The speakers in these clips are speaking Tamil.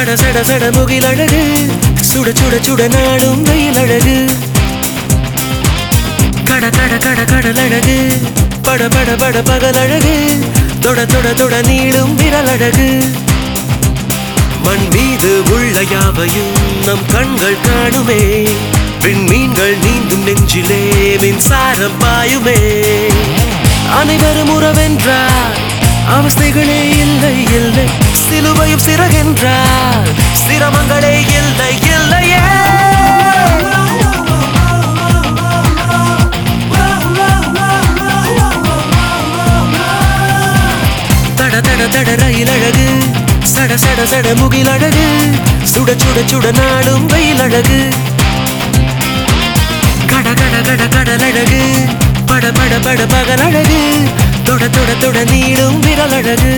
சட சட சட முகில் அழகு சுட சுட சுட நாடும் வெயில் அழகு கட கட கட கடல் அழகு பட பட பட பகல் அழகு தொட தொட தொட நீளும் விரல் அழகு மண் மீது உள்ள யாவையும் நம் கண்கள் காணுமே விண்மீன்கள் நீந்தும் நெஞ்சிலே மின்சாரம் பாயுமே அனைவரும் உறவென்றார் அவஸ்தைகளே இல்லை இல்லை சிலுவையும் சிறகென்றார் சிரமங்களே இல்லை இல்லையே தட தட தட ரயில் அழகு சட சட சட முகில் அழகு சுட சுட சுட நாடும் வெயில் அழகு கட கட கட கடல் அழகு பட பட பட பகல் அழகு தொட தொட தொட நீளும் விரல் அழகு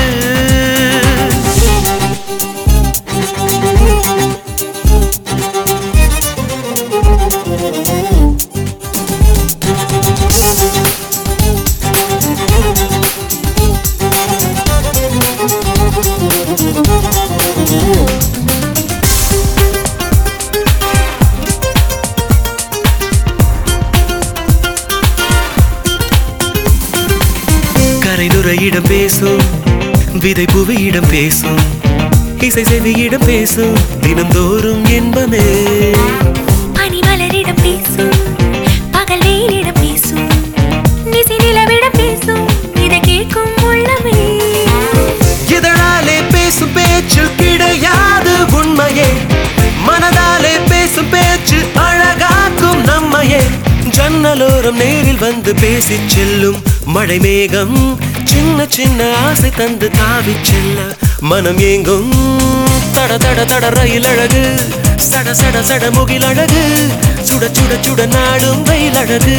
கரைநுரையிடம் பேசும் விதை புவியிடம் பேசும் இசை செவியிடம் பேசும் தினந்தோறும் இன்பமே பனிமலரிடம் பேசும் பகல் வெயிலிடம் பேசும் நிசி நிலவிடம் பேசும் இதை கேட்கும் உள்ளமே இதழாலே பேசும் பேச்சு கிடையாது உண்மையே மனதாலே பேசும் பேச்சு அழகாக்கும் நம்மையே ஜன்னலோரம் நேரில் வந்து பேசி செல்லும் மழை மேகம் சின்ன சின்ன ஆசை தந்து தாவி செல்ல மனம் ஏங்கும் தட தட தட ரயில் அழகு சட சட சட முகில் அழகு சுட சுட சுட நாடும் வெயில் அழகு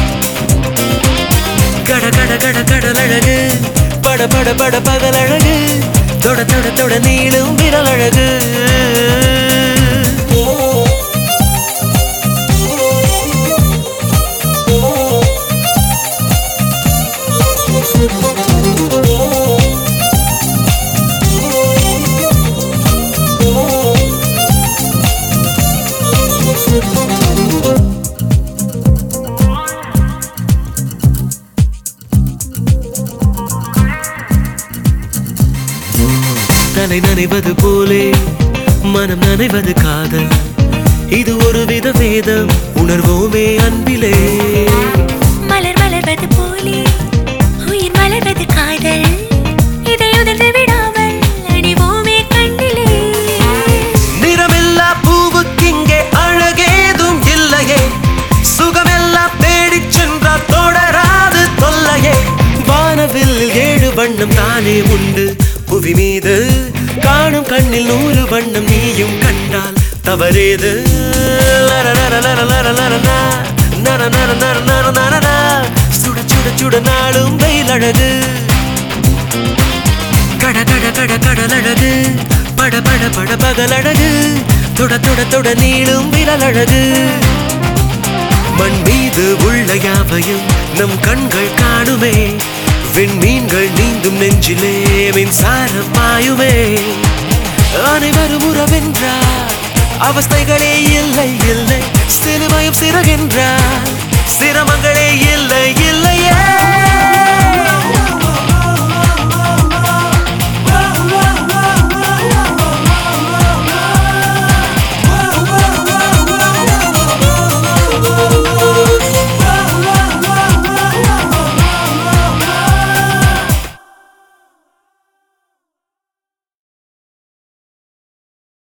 கட கட கட கடல் அழகு பட பட பட பகல் அழகு தொட தொட தொட நீளும் விரல் அழகு தலை நனைவது போலே மனம் நனைவது காதல் இது ஒரு வித வேதம் உணர்வோமே அன்பிலே மலர் மலர்வது போலே உயிர் மலர்வது காதல் இதை உதிர்ந்து விடாமல் அணிவோமே கண்ணிலே நிறமில்லா பூவுக்கிங்கே அழகேதும் இல்லையே சுகமெல்லாம் தேடிச் சென்றால் தொடராது தொல்லையே வானவில் 7 வண்ணம் தானே உண்டு புவி மீது காணும் கண்ணில் 100 வண்ணம் நீயும் கண்டால் தவறேது சுட சுட சுட நாளும் வெயில் அழகு கட கட கட கடல் அழகு பட பட பட பகல் அழகு தொட தொட தொட நீளும் விரல் அழகு மண் மீது உள்ள யாவையும் நம் கண்கள் காணுமே விண்மீன்கள் நீந்தும் நெஞ்சிலே மின்சாரம் பாயுமே அனைவரும் உறவென்றார் அவஸ்தைகளே இல்லை இல்லை சிலுவையும் சிறகென்றார் சிரமங்களே இல்லை இல்லை